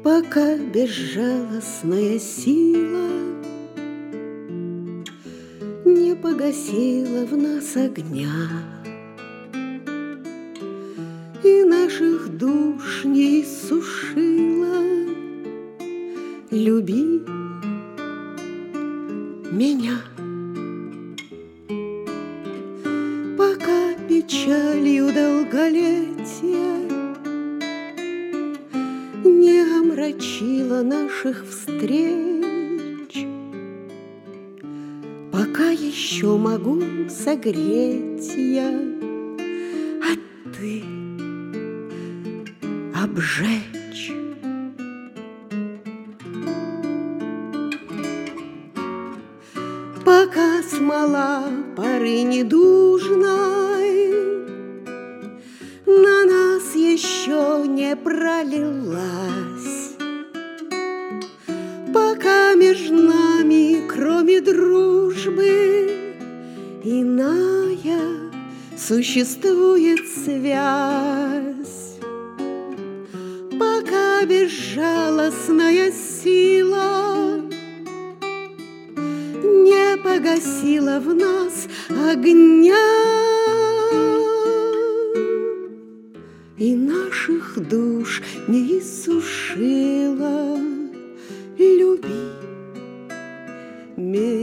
Пока безжалостная сила не погасила в нас огня и наших душ не иссушила, люби меня. Пока печалью долголетия не омрачила наших встреч, пока еще могу согреть я, а ты обжечь. Пока смола поры недужной на нас еще не пролилась, пока между нами, кроме дружбы, иная существует связь, пока безжалостная сила не погасила в нас огня и наших душ не иссушила, люби меня.